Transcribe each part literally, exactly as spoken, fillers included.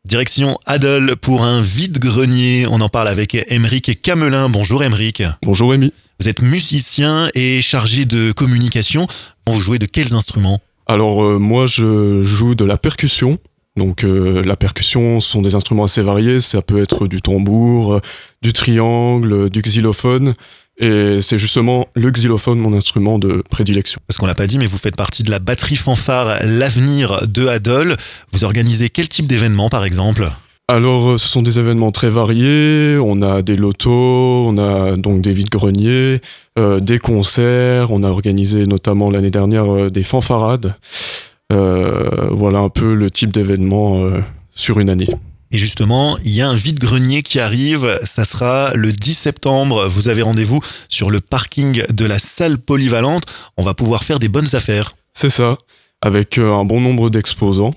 Direction Adol pour un vide-grenier. On en parle avec Aymeric Camelin. Bonjour Aymeric. Bonjour Rémi. Vous êtes musicien et chargé de communication. Vous jouez de quels instruments ? Alors euh, moi je joue de la percussion. Donc euh, la percussion ce sont des instruments assez variés. Ça peut être du tambour, euh, du triangle, euh, du xylophone. Et c'est justement le xylophone mon instrument de prédilection. Parce qu'on l'a pas dit, mais vous faites partie de la batterie fanfare L'Avenir de Adol. Vous organisez quel type d'événement par exemple ? Alors ce sont des événements très variés. On a des lotos, on a donc des vides-greniers, euh, des concerts. On a organisé notamment l'année dernière euh, des fanfarades. Euh, voilà un peu le type d'événement euh, sur une année. Et justement, il y a un vide-grenier qui arrive, ça sera le dix septembre. Vous avez rendez-vous sur le parking de la salle polyvalente. On va pouvoir faire des bonnes affaires. C'est ça, avec euh, un bon nombre d'exposants.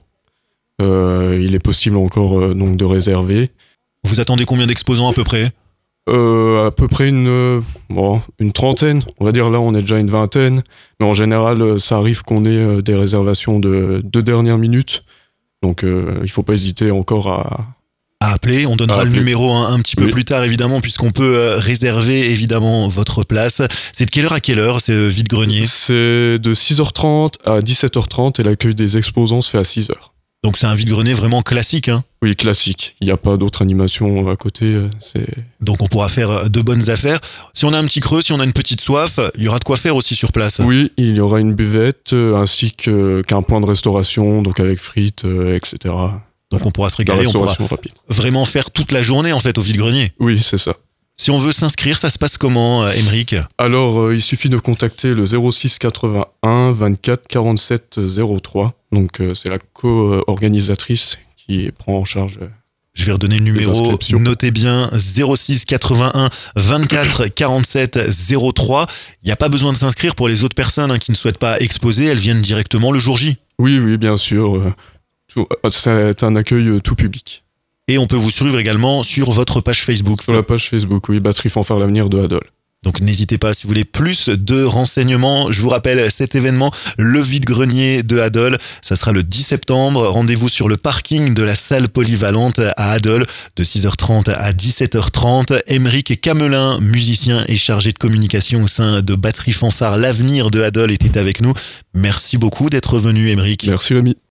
Euh, il est possible encore euh, donc de réserver. Vous attendez combien d'exposants à peu près ? euh, À peu près une, euh, bon, une trentaine. On va dire là, on est déjà une vingtaine. Mais en général, euh, ça arrive qu'on ait euh, des réservations de deux dernières minutes. Donc euh, il ne faut pas hésiter encore à... à appeler. On donnera à le appeler. numéro un, un petit peu Oui. plus tard évidemment, puisqu'on peut euh, réserver évidemment votre place. C'est de quelle heure à quelle heure ce vide-grenier ? C'est de six heures trente à dix-sept heures trente et l'accueil des exposants se fait à six heures. Donc c'est un vide-grenier vraiment classique, hein. Oui, classique. Il n'y a pas d'autres animations à côté. euh, C'est... Donc on pourra faire de bonnes affaires. Si on a un petit creux, si on a une petite soif, il y aura de quoi faire aussi sur place. Oui, il y aura une buvette euh, ainsi que, qu'un point de restauration, donc avec frites, euh, et cetera. Donc on pourra se La régaler, on pourra restauration rapide. vraiment faire toute la journée en fait au vide-grenier. Oui, c'est ça. Si on veut s'inscrire, ça se passe comment, Aymeric ? Alors, euh, il suffit de contacter le zéro six quatre-vingt-un vingt-quatre quarante-sept zéro trois. Donc, euh, c'est la co-organisatrice qui prend en charge. euh, Je vais redonner le numéro, inscriptions. notez bien, zéro six quatre-vingt-un vingt-quatre quarante-sept zéro trois. Il n'y a pas besoin de s'inscrire pour les autres personnes hein, qui ne souhaitent pas exposer, elles viennent directement le jour J. Oui, oui, bien sûr. euh, tout- euh, c'est un accueil euh, tout public. Et on peut vous suivre également sur votre page Facebook. Sur la page Facebook, oui, Batterie Fanfare L'Avenir de Adol. Donc n'hésitez pas si vous voulez plus de renseignements. Je vous rappelle cet événement, le vide-grenier de Adol. Ça sera le dix septembre. Rendez-vous sur le parking de la salle polyvalente à Adol de six heures trente à dix-sept heures trente. Aymeric Camelin, musicien et chargé de communication au sein de Batterie Fanfare L'Avenir de Adol, était avec nous. Merci beaucoup d'être venu, Aymeric. Merci Rémi.